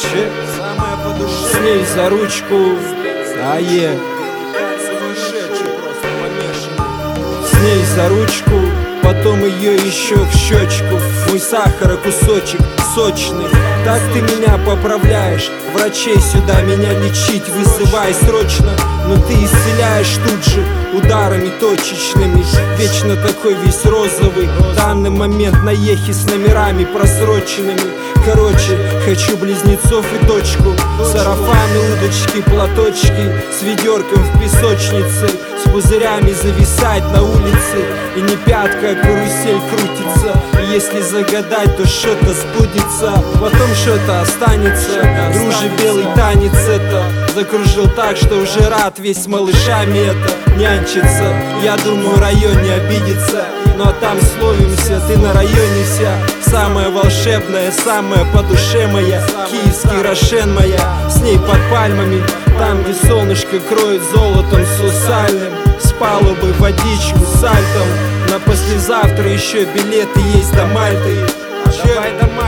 короче, с ней за ручку, с ней за ручку, потом ее еще в щечку. Мой сахара кусочек сочный. Так ты меня поправляешь, врачей сюда меня лечить вызывай срочно. Но ты исцеляешь тут же ударами точечными. Вечно такой весь розовый, в данный момент на ехе с номерами просроченными. Короче, хочу близнецов и дочку, сарафаны, удочки, платочки, с ведерком в песочнице, с пузырями зависать на улице. И не пятка, а карусель крутится. И если загадать, то что-то сбудется, потом что-то останется. Дружи, белый танец это закружил так, что уже рад весь с малышами это нянчится. Я думаю, район не обидится, ну а там словимся, ты на районе вся самая волшебная, самая по душе моя. Киевский Рошен моя, с ней под пальмами, там где солнышко кроет золотом сусальным. С палубы водичку сальтом, на послезавтра еще билеты есть до Мальты. Давай до Мальты.